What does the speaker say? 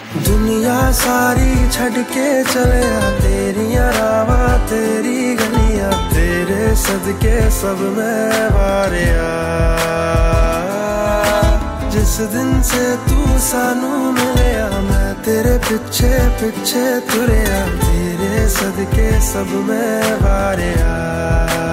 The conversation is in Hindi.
दुनिया सारी छड़ के चले तेरिया रावा तेरी गलियां तेरे सदके सब मैं वारिया। जिस दिन से तू सानू मिलया मैं तेरे पिछे पिछे तुरया तेरे सदके सब मैं वारिया।